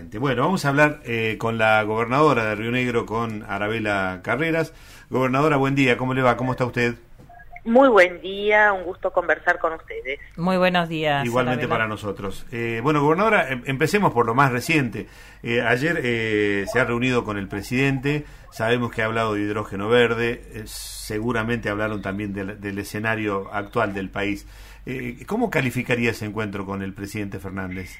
Exactamente. Bueno, vamos a hablar con la gobernadora de Río Negro, con Arabela Carreras. Gobernadora, buen día, ¿cómo le va? ¿Cómo está usted? Muy buen día, un gusto conversar con ustedes. Muy buenos días. Igualmente Arabela. para nosotros. Bueno, gobernadora, empecemos por lo más reciente. Ayer se ha reunido con el presidente, sabemos que ha hablado de hidrógeno verde, seguramente hablaron también del escenario actual del país. ¿Cómo calificaría ese encuentro con el presidente Fernández?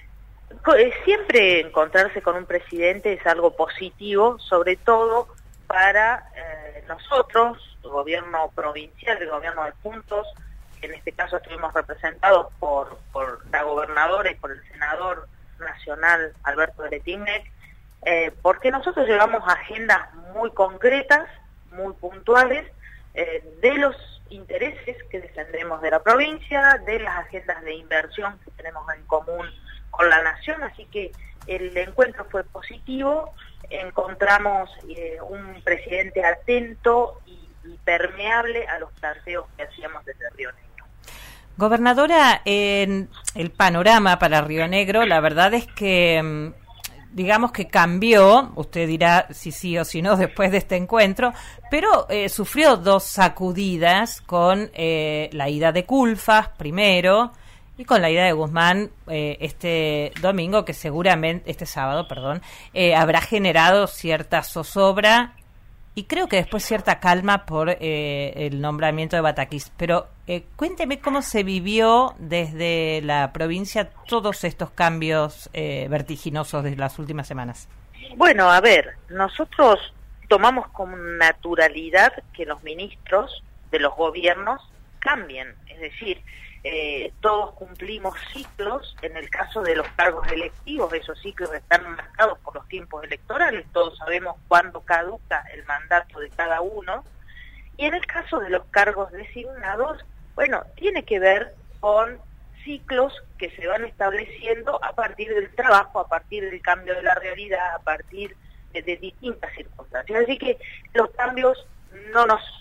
Siempre encontrarse con un presidente es algo positivo, sobre todo para nosotros, el gobierno provincial, el gobierno de Juntos, que en este caso estuvimos representados por la gobernadora y por el senador nacional Alberto Bretigneck, porque nosotros llevamos agendas muy concretas, muy puntuales, de los intereses que defendemos de la provincia, de las agendas de inversión que tenemos en común con la nación, así que el encuentro fue positivo, encontramos un presidente atento y permeable a los planteos que hacíamos desde Río Negro. Gobernadora, en el panorama para Río Negro, la verdad es que digamos que cambió, usted dirá si sí o si no después de este encuentro, pero sufrió dos sacudidas con la ida de Culfas primero y con la ida de Guzmán este domingo, que seguramente, este sábado, perdón, habrá generado cierta zozobra y creo que después cierta calma por el nombramiento de Batakis. Pero cuénteme cómo se vivió desde la provincia todos estos cambios vertiginosos de las últimas semanas. Bueno, a ver, nosotros tomamos con naturalidad que los ministros de los gobiernos cambien, es decir, todos cumplimos ciclos. En el caso de los cargos electivos, esos ciclos están marcados por los tiempos electorales, todos sabemos cuándo caduca el mandato de cada uno, y en el caso de los cargos designados, bueno, tiene que ver con ciclos que se van estableciendo a partir del trabajo, a partir del cambio de la realidad, a partir de distintas circunstancias. Así que los cambios no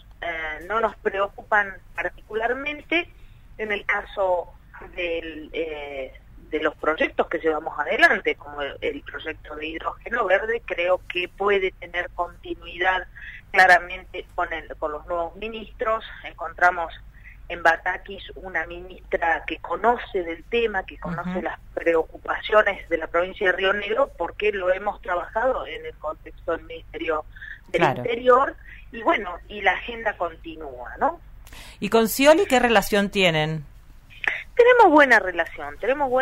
nos preocupan particularmente. En el caso de los proyectos que llevamos adelante, como el proyecto de hidrógeno verde, creo que puede tener continuidad claramente con los nuevos ministros. Encontramos en Batakis una ministra que conoce del tema, que conoce las preocupaciones de la provincia de Río Negro, porque lo hemos trabajado en el contexto del Ministerio del Interior, y bueno, y la agenda continúa, ¿no? ¿Y con Scioli qué relación tienen? Tenemos buena relación,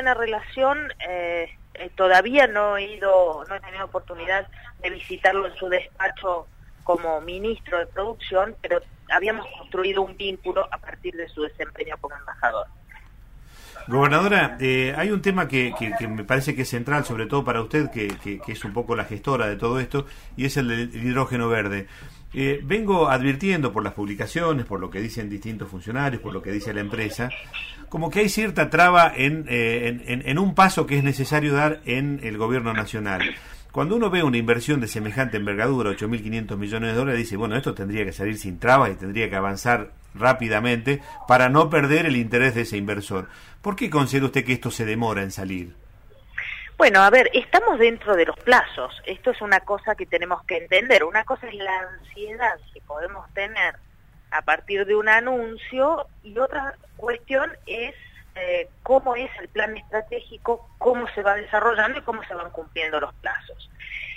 todavía no he tenido oportunidad de visitarlo en su despacho como ministro de producción, pero habíamos construido un vínculo a partir de su desempeño como embajador. Gobernadora, hay un tema que me parece que es central, sobre todo para usted, que es un poco la gestora de todo esto, y es el del hidrógeno verde. Vengo advirtiendo por las publicaciones, por lo que dicen distintos funcionarios, por lo que dice la empresa, como que hay cierta traba en un paso que es necesario dar en el gobierno nacional. Cuando uno ve una inversión de semejante envergadura, 8.500 millones de dólares, dice, bueno, esto tendría que salir sin trabas y tendría que avanzar rápidamente para no perder el interés de ese inversor. ¿Por qué considera usted que esto se demora en salir? Bueno, a ver, estamos dentro de los plazos. Esto es una cosa que tenemos que entender. Una cosa es la ansiedad que podemos tener a partir de un anuncio, y otra cuestión es cómo es el plan estratégico, cómo se va desarrollando y cómo se van cumpliendo los plazos.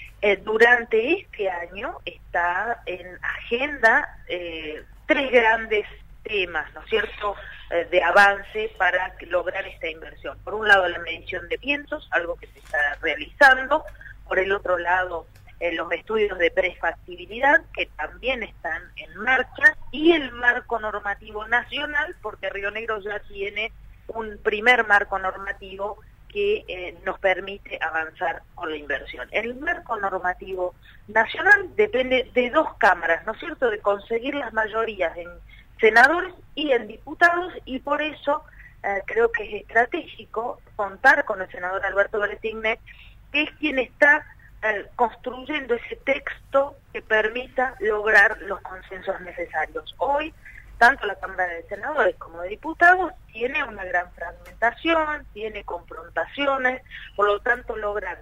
Durante este año está en agenda tres grandes temas, ¿no es cierto?, de avance para lograr esta inversión. Por un lado, la medición de vientos, algo que se está realizando. Por el otro lado, los estudios de prefactibilidad, que también están en marcha, y el marco normativo nacional, porque Río Negro ya tiene un primer marco normativo que nos permite avanzar con la inversión. El marco normativo nacional depende de dos cámaras, ¿no es cierto?, de conseguir las mayorías en senadores y en diputados, y por eso creo que es estratégico contar con el senador Alberto Bretigneck, que es quien está construyendo ese texto que permita lograr los consensos necesarios. Hoy, tanto la Cámara de Senadores como de Diputados tiene una gran fragmentación, tiene confrontaciones, por lo tanto lograr que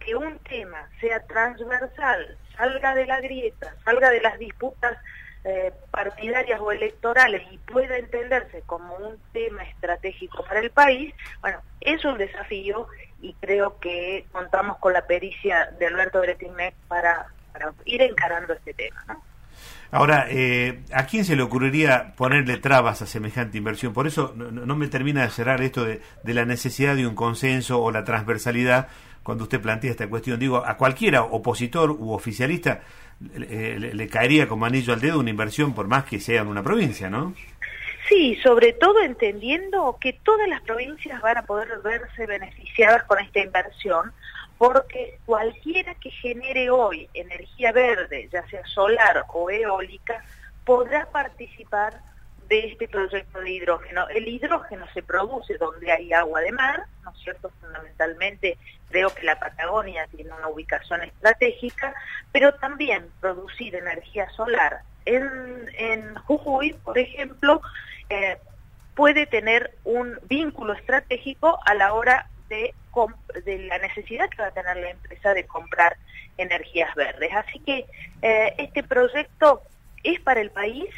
que un tema sea transversal, salga de la grieta, salga de las disputas partidarias o electorales y pueda entenderse como un tema estratégico para el país, bueno, es un desafío y creo que contamos con la pericia de Alberto Bretilnec para ir encarando este tema, ¿no? Ahora, ¿a quién se le ocurriría ponerle trabas a semejante inversión? Por eso no me termina de cerrar esto de la necesidad de un consenso o la transversalidad cuando usted plantea esta cuestión. Digo, a cualquiera opositor u oficialista le caería como anillo al dedo una inversión por más que sea en una provincia, ¿no? Sí, sobre todo entendiendo que todas las provincias van a poder verse beneficiadas con esta inversión, porque cualquiera que genere hoy energía verde, ya sea solar o eólica, podrá participar de este proyecto de hidrógeno. El hidrógeno se produce donde hay agua de mar, ¿no es cierto? Fundamentalmente creo que la Patagonia tiene una ubicación estratégica, pero también producir energía solar en Jujuy, por ejemplo, puede tener un vínculo estratégico a la hora de la necesidad que va a tener la empresa de comprar energías verdes. Así que este proyecto es para el país,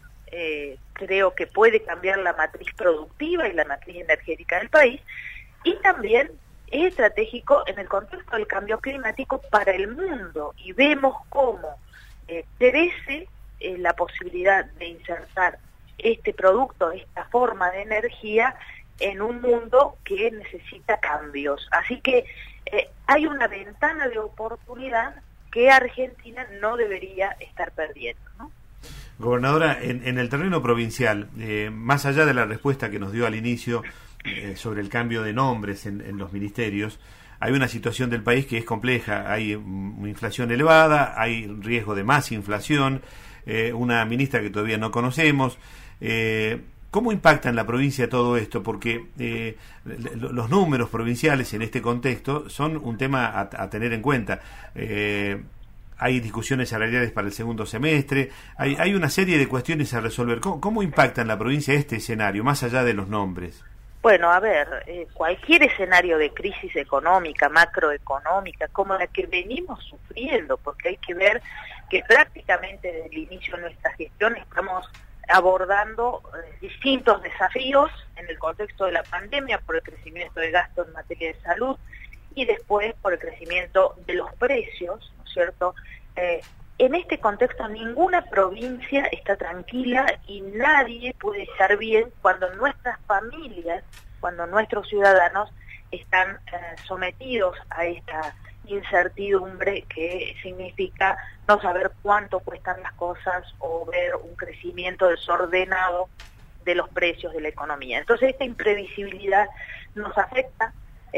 creo que puede cambiar la matriz productiva y la matriz energética del país, y también es estratégico en el contexto del cambio climático para el mundo, y vemos cómo crece la posibilidad de insertar este producto, esta forma de energía en un mundo que necesita cambios. Así que hay una ventana de oportunidad que Argentina no debería estar perdiendo, ¿no? Gobernadora, en el terreno provincial, más allá de la respuesta que nos dio al inicio sobre el cambio de nombres en los ministerios, hay una situación del país que es compleja. Hay una inflación elevada, hay riesgo de más inflación, una ministra que todavía no conocemos. ¿Cómo impacta en la provincia todo esto? Porque los números provinciales en este contexto son un tema a tener en cuenta. Hay discusiones salariales para el segundo semestre, hay una serie de cuestiones a resolver. ¿Cómo impacta en la provincia este escenario, más allá de los nombres? Bueno, a ver, cualquier escenario de crisis económica, macroeconómica, como la que venimos sufriendo, porque hay que ver que prácticamente desde el inicio de nuestra gestión estamos abordando distintos desafíos en el contexto de la pandemia por el crecimiento de gasto en materia de salud y después por el crecimiento de los precios, ¿no es cierto? En este contexto ninguna provincia está tranquila y nadie puede estar bien cuando nuestras familias, cuando nuestros ciudadanos están sometidos a esta incertidumbre que significa no saber cuánto cuestan las cosas o ver un crecimiento desordenado de los precios de la economía. Entonces esta imprevisibilidad nos afecta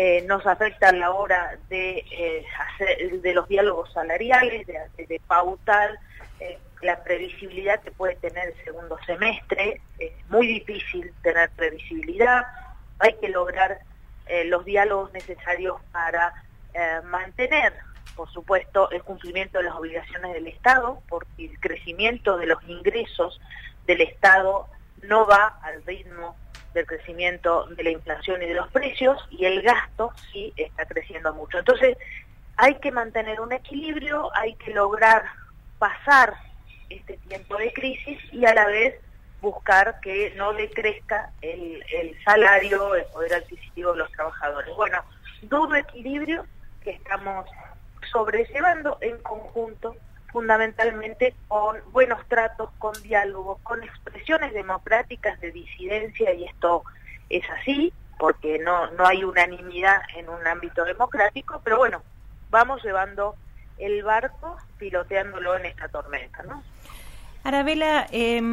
a la hora de los diálogos salariales, de pautar la previsibilidad que puede tener el segundo semestre. Es muy difícil tener previsibilidad, hay que lograr los diálogos necesarios para mantener, por supuesto, el cumplimiento de las obligaciones del Estado, porque el crecimiento de los ingresos del Estado no va al ritmo del crecimiento de la inflación y de los precios, y el gasto sí está creciendo mucho. Entonces hay que mantener un equilibrio, hay que lograr pasar este tiempo de crisis y a la vez buscar que no decrezca el salario, el poder adquisitivo de los trabajadores. Bueno, duro equilibrio que estamos sobrellevando en conjunto, fundamentalmente con buenos tratos, con diálogos, con expresiones democráticas de disidencia, y esto es así, porque no hay unanimidad en un ámbito democrático, pero bueno, vamos llevando el barco, piloteándolo en esta tormenta, ¿no? Arabela,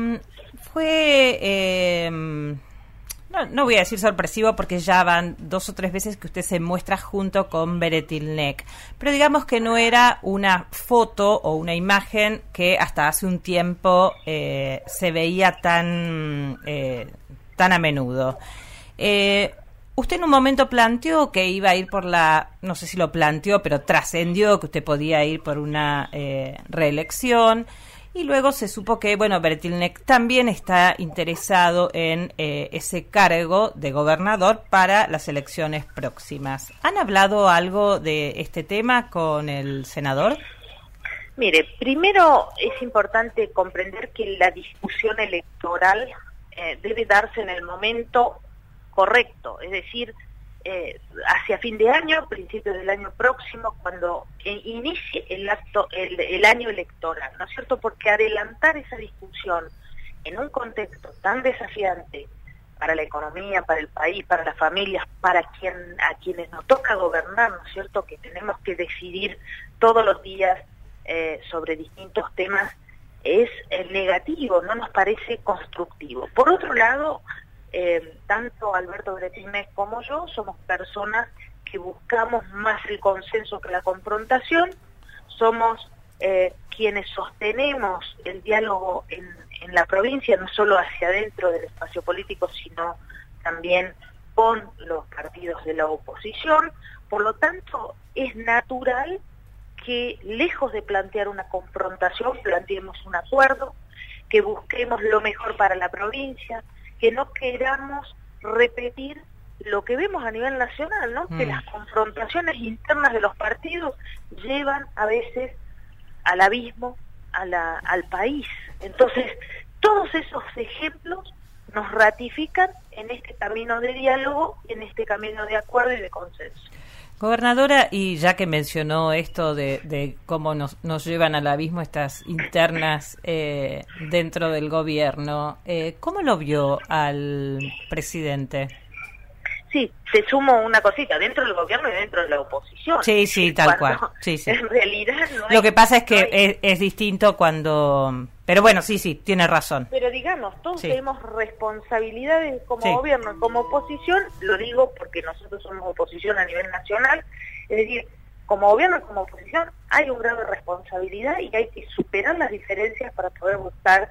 fue... No voy a decir sorpresivo porque ya van 2 o 3 veces que usted se muestra junto con Bretilnec, pero digamos que no era una foto o una imagen que hasta hace un tiempo se veía tan a menudo. Usted en un momento planteó que iba a ir por no sé si lo planteó, pero trascendió que usted podía ir por una reelección. Y luego se supo que, bueno, Bretilnec también está interesado en ese cargo de gobernador para las elecciones próximas. ¿Han hablado algo de este tema con el senador? Mire, primero es importante comprender que la discusión electoral debe darse en el momento correcto, es decir, hacia fin de año, principios del año próximo, cuando inicie el año electoral, ¿no es cierto? Porque adelantar esa discusión en un contexto tan desafiante para la economía, para el país, para las familias, a quienes nos toca gobernar, ¿no es cierto? Que tenemos que decidir todos los días sobre distintos temas, es negativo, no nos parece constructivo. Por otro lado, tanto Alberto Bretilnec como yo somos personas que buscamos más el consenso que la confrontación, somos quienes sostenemos el diálogo en la provincia, no solo hacia adentro del espacio político, sino también con los partidos de la oposición. Por lo tanto, es natural que, lejos de plantear una confrontación, planteemos un acuerdo, que busquemos lo mejor para la provincia, que no queramos repetir lo que vemos a nivel nacional, ¿no? Que las confrontaciones internas de los partidos llevan a veces al abismo, al país. Entonces, todos esos ejemplos nos ratifican en este camino de diálogo, en este camino de acuerdo y de consenso. Gobernadora, y ya que mencionó esto de cómo nos llevan al abismo estas internas dentro del gobierno, ¿cómo lo vio al presidente? Sí, te sumo una cosita, dentro del gobierno y dentro de la oposición. Sí, tal cual. Sí. En realidad no lo que pasa es que es distinto cuando... Pero bueno, sí, tiene razón. Pero digamos, todos tenemos responsabilidades como gobierno y como oposición, lo digo porque nosotros somos oposición a nivel nacional, es decir, como gobierno y como oposición hay un grado de responsabilidad y hay que superar las diferencias para poder buscar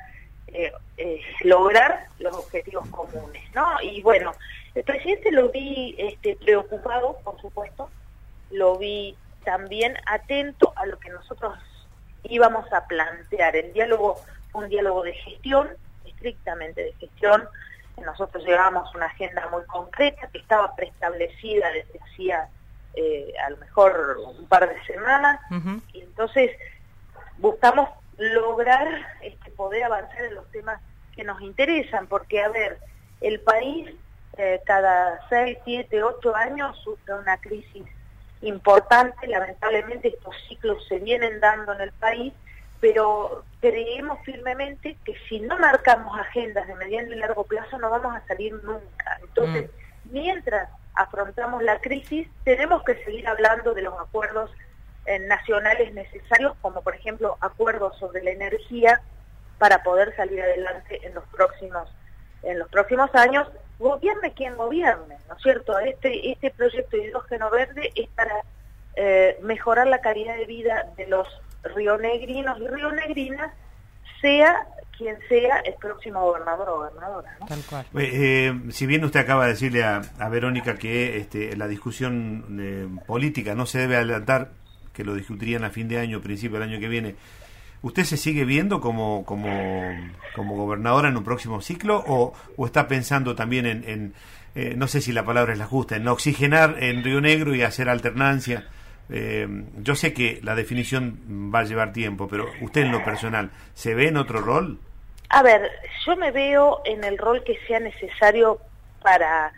lograr los objetivos comunes, ¿no? Y bueno, el presidente lo vi preocupado, por supuesto, lo vi también atento a lo que nosotros íbamos a plantear. El diálogo fue un diálogo de gestión, estrictamente de gestión. Nosotros llevábamos una agenda muy concreta que estaba preestablecida desde hacía a lo mejor un par de semanas, y entonces buscamos lograr poder avanzar en los temas que nos interesan, porque, a ver, el país cada 6, 7, 8 años sufre una crisis importante. Lamentablemente estos ciclos se vienen dando en el país, pero creemos firmemente que si no marcamos agendas de mediano y largo plazo no vamos a salir nunca. Entonces, mientras afrontamos la crisis, tenemos que seguir hablando de los acuerdos nacionales necesarios, como por ejemplo acuerdos sobre la energía, para poder salir adelante en los próximos años, gobierne quien gobierne, ¿no es cierto? Este proyecto de hidrógeno verde es para mejorar la calidad de vida de los rionegrinos y rionegrinas, sea quien sea el próximo gobernador o gobernadora, ¿no? Tal cual. Si bien usted acaba de decirle a Verónica que la discusión política no se debe adelantar, que lo discutirían a fin de año, principio del año que viene, ¿usted se sigue viendo como gobernadora en un próximo ciclo o está pensando también en no sé si la palabra es la justa, en oxigenar en Río Negro y hacer alternancia? Yo sé que la definición va a llevar tiempo, pero usted en lo personal, ¿se ve en otro rol? A ver, yo me veo en el rol que sea necesario para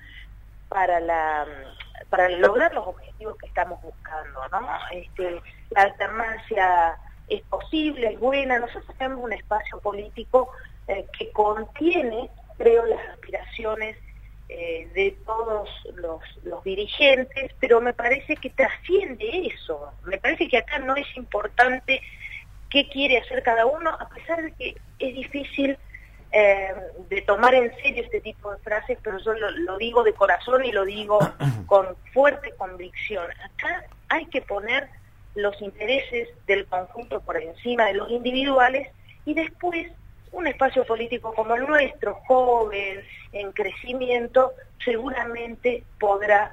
lograr los objetivos que estamos buscando, ¿no? La alternancia es posible, es buena. Nosotros tenemos un espacio político que contiene, creo, las aspiraciones de todos los dirigentes, pero me parece que trasciende eso. Me parece que acá no es importante qué quiere hacer cada uno, a pesar de que es difícil de tomar en serio este tipo de frases, pero yo lo digo de corazón y lo digo con fuerte convicción. Acá hay que poner los intereses del conjunto por encima de los individuales, y después un espacio político como el nuestro, joven, en crecimiento, seguramente podrá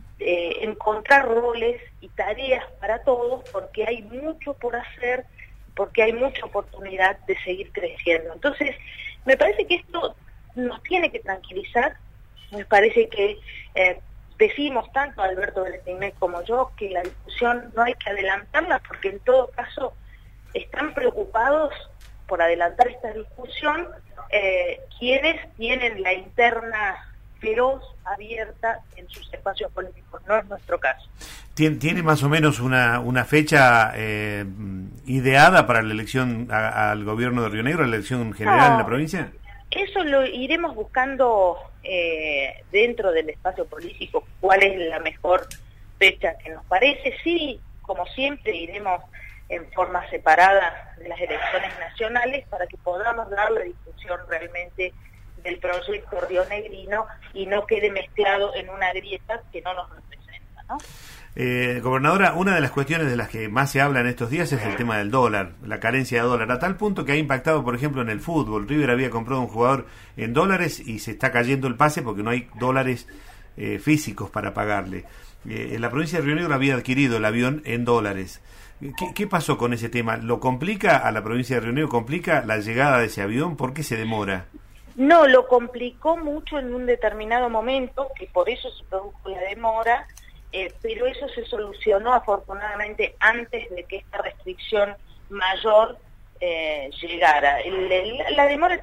encontrar roles y tareas para todos, porque hay mucho por hacer porque hay mucha oportunidad de seguir creciendo. Entonces, me parece que esto nos tiene que tranquilizar. Me parece que decimos tanto Alberto Bretignet como yo que la discusión no hay que adelantarla, porque en todo caso están preocupados por adelantar esta discusión quienes tienen la interna feroz, abierta en sus espacios políticos. No es nuestro caso. ¿Tiene más o menos una fecha ideada para la elección al gobierno de Río Negro, la elección general en la provincia? Eso lo iremos buscando dentro del espacio político, cuál es la mejor fecha que nos parece. Sí, como siempre, iremos en forma separada de las elecciones nacionales para que podamos dar la discusión realmente del proyecto rionegrino y no quede mezclado en una grieta que no nos representa, ¿no? Gobernadora, una de las cuestiones de las que más se habla en estos días es el tema del dólar, la carencia de dólar, a tal punto que ha impactado, por ejemplo, en el fútbol. River había comprado un jugador en dólares y se está cayendo el pase porque no hay dólares físicos para pagarle. En la provincia de Río Negro había adquirido el avión en dólares. ¿Qué pasó con ese tema? ¿Lo complica a la provincia de Río Negro? ¿Complica la llegada de ese avión? ¿Por qué se demora? No, lo complicó mucho en un determinado momento, que por eso se produjo la demora, pero eso se solucionó afortunadamente antes de que esta restricción mayor llegara. La demora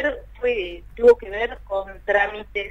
tuvo que ver con trámites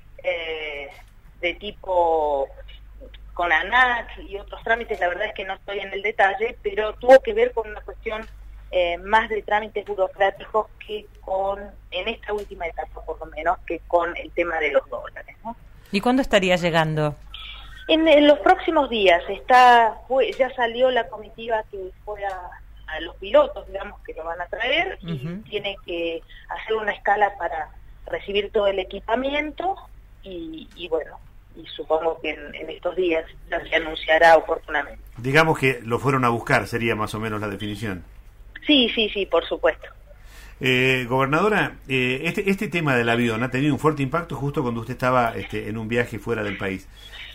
de tipo con ANAC y otros trámites. La verdad es que no estoy en el detalle, pero tuvo que ver con una cuestión más de trámites burocráticos que en esta última etapa por lo menos, que con el tema de los dólares, ¿no? ¿Y cuándo estaría llegando? En los próximos días. Ya salió la comitiva que fue a los pilotos, digamos, que lo van a traer, y tiene que hacer una escala para recibir todo el equipamiento y bueno, y supongo que en estos días ya se anunciará oportunamente. Digamos que lo fueron a buscar, sería más o menos la definición. Sí, por supuesto. Gobernadora, este tema del avión ha tenido un fuerte impacto justo cuando usted estaba en un viaje fuera del país.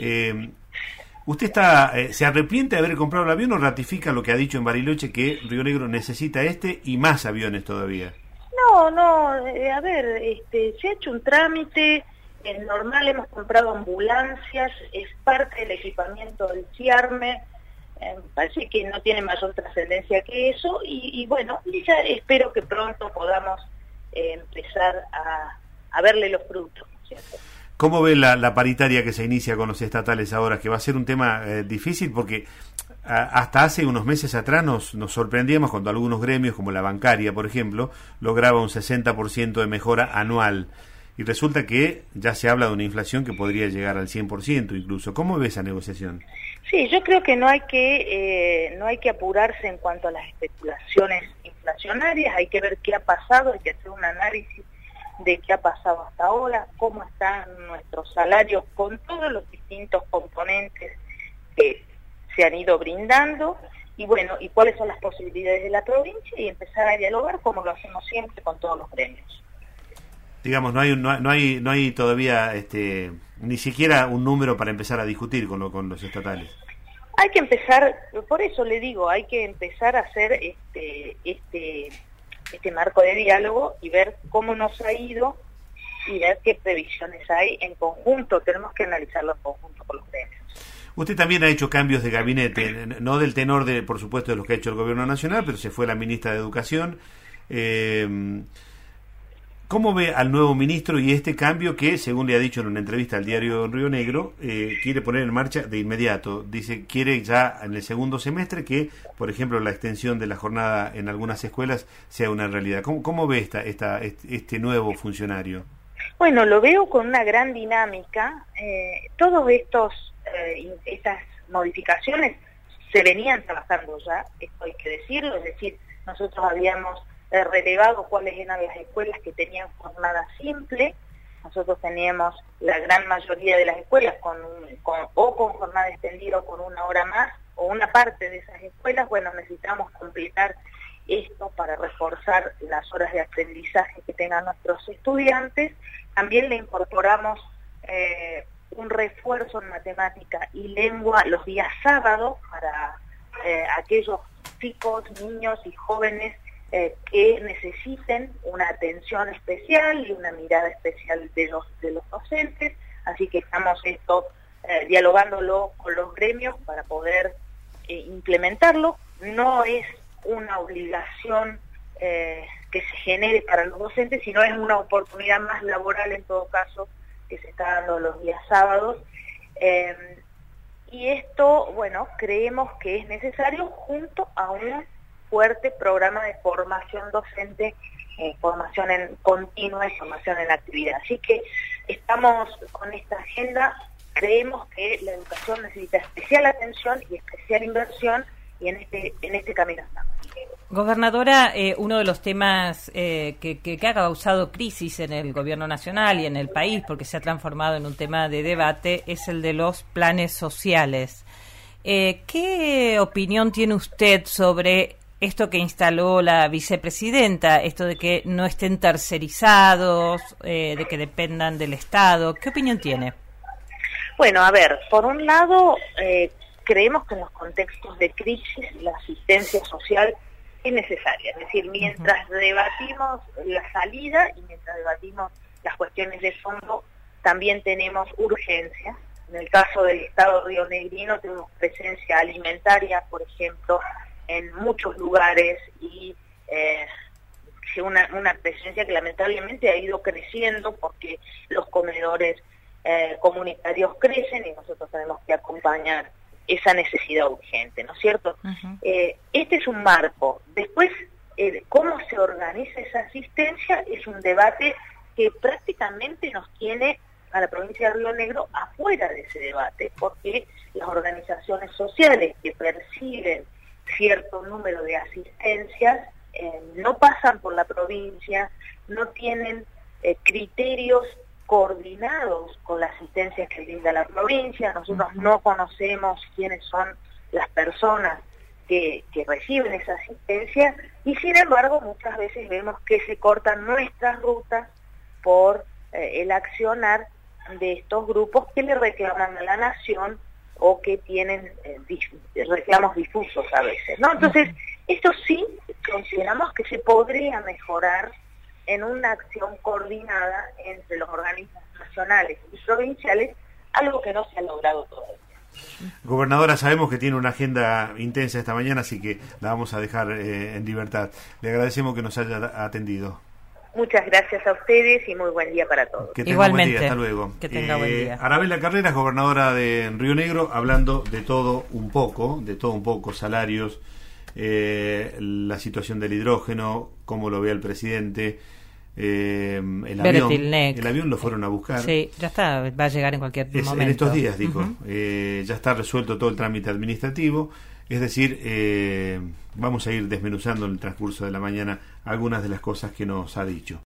¿Usted se arrepiente de haber comprado el avión o ratifica lo que ha dicho en Bariloche, que Río Negro necesita y más aviones todavía? No, a ver, se ha hecho un trámite normal, hemos comprado ambulancias, es parte del equipamiento del CIARME. Parece que no tiene mayor trascendencia que eso y bueno, ya espero que pronto podamos empezar a verle los frutos, ¿cierto? ¿Cómo ve la paritaria que se inicia con los estatales ahora? Que va a ser un tema difícil porque hasta hace unos meses atrás nos sorprendíamos cuando algunos gremios, como la bancaria, por ejemplo, lograba un 60% de mejora anual. Y resulta que ya se habla de una inflación que podría llegar al 100% incluso. ¿Cómo ve esa negociación? Sí, yo creo que no hay que apurarse en cuanto a las especulaciones inflacionarias. Hay que ver qué ha pasado, hay que hacer un análisis de qué ha pasado hasta ahora, cómo están nuestros salarios con todos los distintos componentes que se han ido brindando y bueno, y cuáles son las posibilidades de la provincia y empezar a dialogar como lo hacemos siempre con todos los gremios. Digamos, no hay todavía ni siquiera un número para empezar a discutir con los estatales. Hay que empezar, por eso le digo, hay que empezar a hacer este marco de diálogo y ver cómo nos ha ido y ver qué previsiones hay en conjunto. Tenemos que analizarlo en conjunto con los gremios. Usted también ha hecho cambios de gabinete, no del tenor por supuesto, de los que ha hecho el gobierno nacional, pero se fue la ministra de Educación. ¿Cómo ve al nuevo ministro y este cambio que, según le ha dicho en una entrevista al diario Río Negro, quiere poner en marcha de inmediato? Dice, quiere ya en el segundo semestre que, por ejemplo, la extensión de la jornada en algunas escuelas sea una realidad. ¿Cómo ve este nuevo funcionario? Bueno, lo veo con una gran dinámica. Todos estas modificaciones se venían trabajando ya, esto hay que decirlo, es decir, nosotros habíamos relevado cuáles eran las escuelas que tenían jornada simple. Nosotros teníamos la gran mayoría de las escuelas con jornada extendida o con una hora más, o una parte de esas escuelas. Bueno, necesitamos completar esto para reforzar las horas de aprendizaje que tengan nuestros estudiantes. También le incorporamos un refuerzo en matemática y lengua los días sábados para aquellos chicos, niños y jóvenes que necesiten una atención especial y una mirada especial de los docentes, así que estamos dialogándolo con los gremios para poder implementarlo. No es una obligación que se genere para los docentes, sino es una oportunidad más laboral en todo caso que se está dando los días sábados. Y esto, bueno, creemos que es necesario junto a un fuerte programa de formación docente, formación en continua y formación en actividad. Así que estamos con esta agenda, creemos que la educación necesita especial atención y especial inversión, y en este camino estamos. Gobernadora, uno de los temas que ha causado crisis en el gobierno nacional y en el país, porque se ha transformado en un tema de debate, es el de los planes sociales. ¿Qué opinión tiene usted sobre esto que instaló la vicepresidenta, esto de que no estén tercerizados, de que dependan del Estado? ¿Qué opinión tiene? Bueno, a ver, por un lado, creemos que en los contextos de crisis la asistencia social es necesaria, es decir, mientras debatimos la salida y mientras debatimos las cuestiones de fondo, también tenemos urgencias. En el caso del Estado rionegrino tenemos presencia alimentaria, por ejemplo, en muchos lugares, y una presencia que lamentablemente ha ido creciendo porque los comedores comunitarios crecen y nosotros tenemos que acompañar esa necesidad urgente, ¿no es cierto? Este es un marco. Después, cómo se organiza esa asistencia es un debate que prácticamente nos tiene a la provincia de Río Negro afuera de ese debate, porque las organizaciones sociales que perciben cierto número de asistencias no pasan por la provincia, no tienen criterios coordinados con la asistencia que brinda la provincia. Nosotros no conocemos quiénes son las personas que reciben esa asistencia, y sin embargo muchas veces vemos que se cortan nuestras rutas por el accionar de estos grupos que le reclaman a la nación o que tienen reclamos difusos a veces, ¿no? Entonces, esto sí consideramos que se podría mejorar en una acción coordinada entre los organismos nacionales y provinciales, algo que no se ha logrado todavía. Gobernadora, sabemos que tiene una agenda intensa esta mañana, así que la vamos a dejar en libertad. Le agradecemos que nos haya atendido. Muchas gracias a ustedes y muy buen día para todos. Que tenga Igualmente. Buen día, hasta luego. Que tenga buen día. Arabela Carreras, gobernadora de Río Negro, hablando de todo un poco, salarios, la situación del hidrógeno, cómo lo ve el presidente, el avión lo fueron a buscar. Sí, ya está, va a llegar en cualquier momento. En estos días, dijo. Ya está resuelto todo el trámite administrativo. Es decir, vamos a ir desmenuzando en el transcurso de la mañana algunas de las cosas que nos ha dicho.